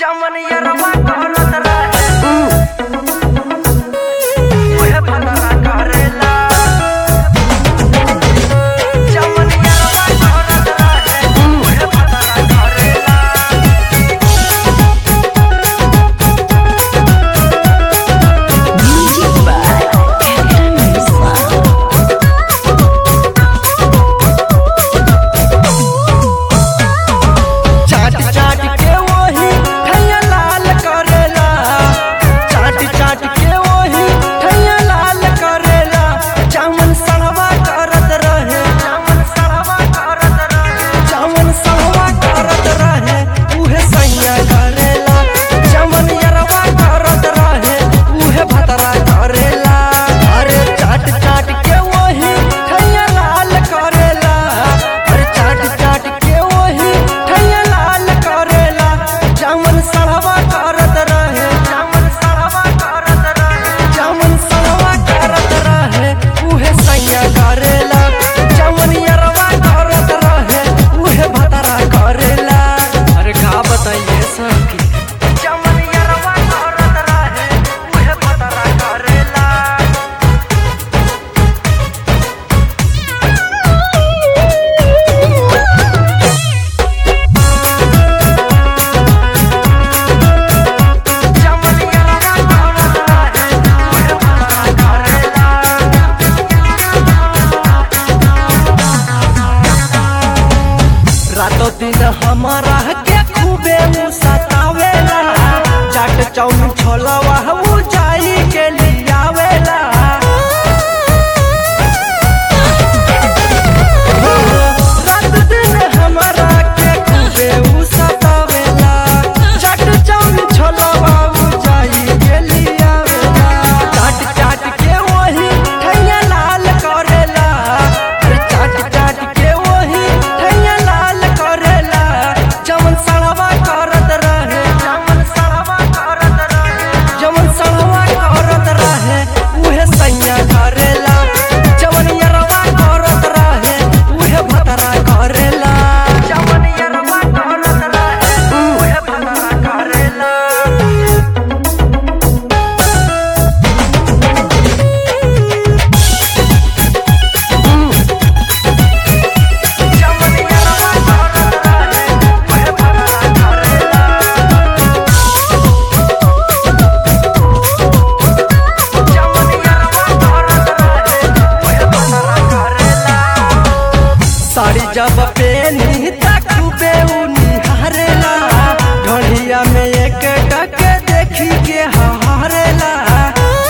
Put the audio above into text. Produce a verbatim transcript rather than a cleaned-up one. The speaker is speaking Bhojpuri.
चमन यरवा करत रहे ओहे भतरा करेला चमन यरवा करत रहे ओहे भतरा करेला म्यूजिक बाय चाट चाट के वही ठैया लाल करेला चाट चाट के वही ठैया लाल करेला चमन सड़वा करत रहे चमन सड़वा करत रहे चमन सड़वा करत रहे उहे सैया करेला चमन यरवा करत रहे उहे भतरा करेला अरे चाट चाट के वही ठैया लाल करेला अरे चाट चाट के वही ठैया लाल करेला चमन सड़वा करत रहे चमन सड़वा करत रहे चमन सड़वा करत रहे उहे सैया करेला चमन यरवा करत रहे उहे भतरा करेला अरे का बताइए सखी चमन यरवा करत रहे उहे भतरा करेला चमन यरवा करत रहे उहे भतरा करेला रातों दिन हमारा के खूबे उ सतावेला चाट चौन छोलवा उ जाई के लियावेला रात दिन हमारा के खूबे उ सतावेला चाट चौन छोलवा उ जाई के लियावेला चाट चाट के वही ठैया लाल करेला अरे चाट चाट के वही ठैया लाल करेला चमन सड़वा करत रहे चमन सड़वा करत रहे चमन सड़वा करत रहे उहे सैया करेला चमन यरवा करत रहे उहे भतरा करेला चमन यरवा करत रहे उहे भतरा करेला चमन यरवा करत रहे उहे भतरा करेला चमन यरवा करत रहे उहे भतरा करेला साड़ी जब पेनी तक खूबे उ निहारेला ढोलिया में एक टक देखी के हारेला